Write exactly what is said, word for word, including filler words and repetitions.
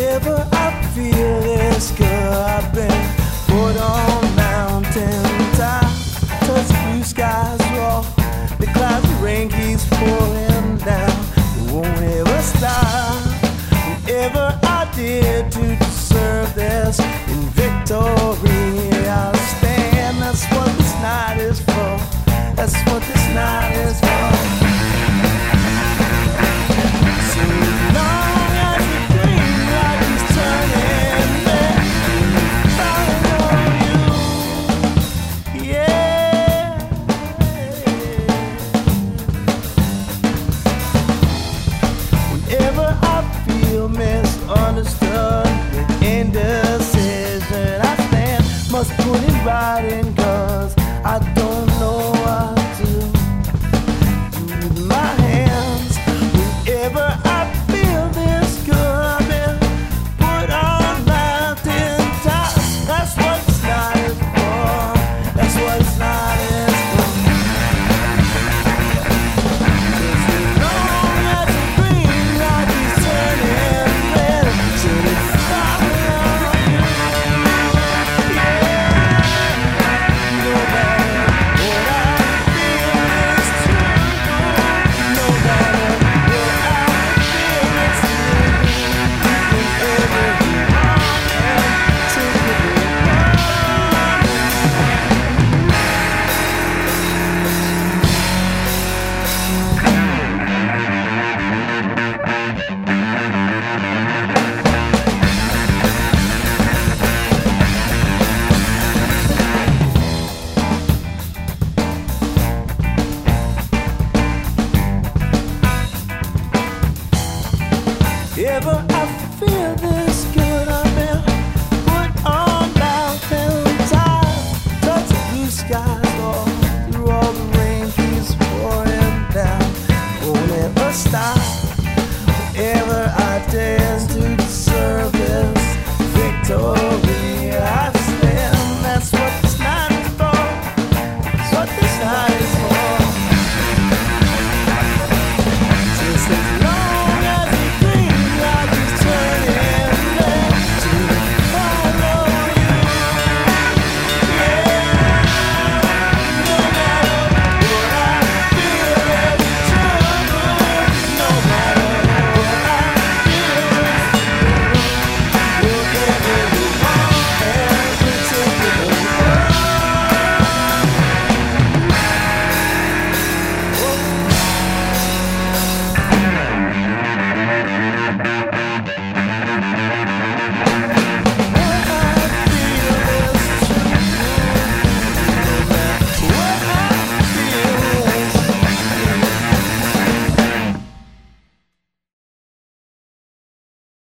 Whenever I feel this girl, I've been put on mountain top. Touch blue skies raw, the clouds, the rain keeps pouring down. It won't ever stop. Whenever I dare to deserve this, in victory I'll stand. That's what this night is for. That's what this night is for. So long as the green light is turning, let me follow you. Yeah. Whenever I feel misunderstood,